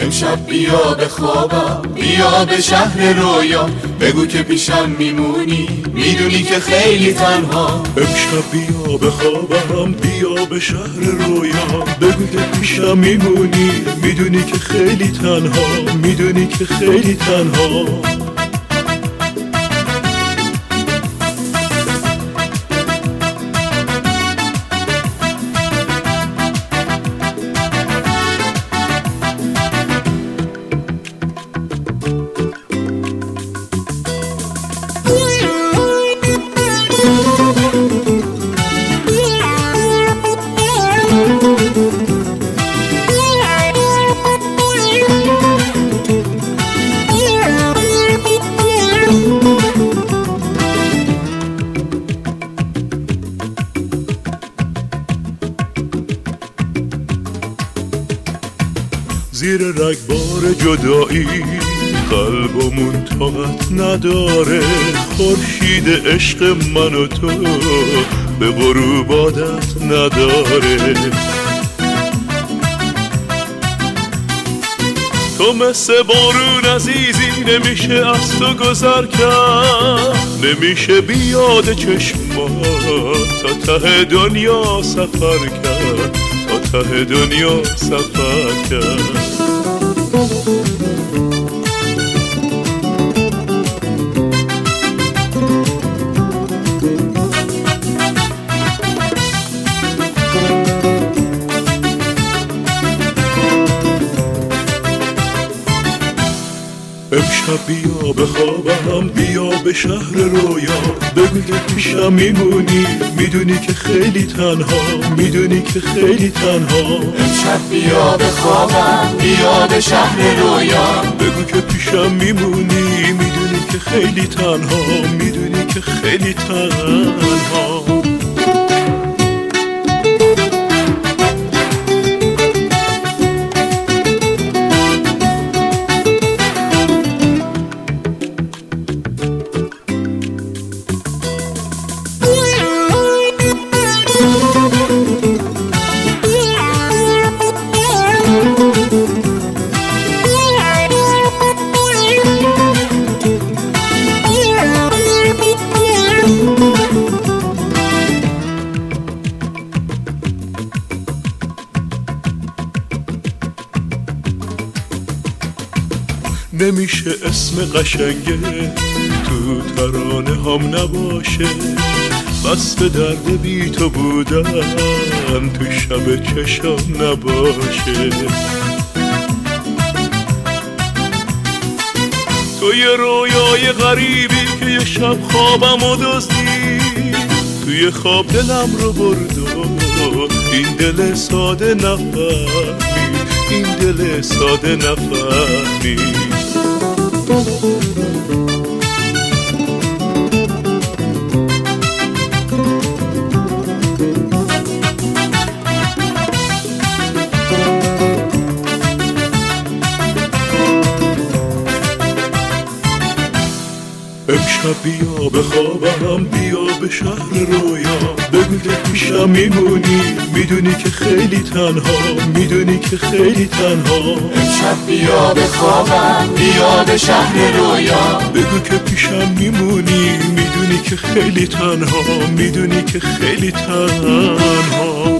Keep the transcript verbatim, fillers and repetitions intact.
امشب بیا به خوابم، بیا به شهر رویا، بگو که پیشم میمونی، میدونی که خیلی تنها. امشب بیا به خوابم، بیا به شهر رویا، بگو که پیشم میمونی، میدونی که خیلی تنها، میدونی که خیلی تنها. زیر رگبار جدایی قلبمون طاقت نداره، خورشید عشق من و تو به غروب عادت نداره. تو مثل بارون عزیزی نمیشه از تو گذر کرد، نمیشه بیاد چشمات تا ته دنیا سفر کرد، تا ته دنیا سفر کرد. امشب بیا به خوابم، بیا به شهر رویا، بگو که پیشم میمونی، میدونی که خیلی تنها، میدونی که خیلی تنها. امشب بیا به خوابم، بیا به شهر رویا، بگو که پیشم میمونی، میدونی که خیلی تنها، میدونی که خیلی تنها. نمیشه اسم قشنگه تو ترانه هم نباشه، بس به درد بی تو بودن تو شب چشم نباشه. تو یه رویای غریبی که یه شب خوابم و دزدی، توی خواب دلم رو برد و این دل ساده نفهمی، این دل ساده نفهمی. امشب بیا به خوابم، بیا به شهر رویا، بگو که پیشم میمونی، میدونی که خیلی تنها، میدونی که خیلی تنها. امشب بیا به خوابم، بیا به شهر رویا، بگو که پیشم میمونی، میدونی که خیلی تنها، میدونی که خیلی تنها.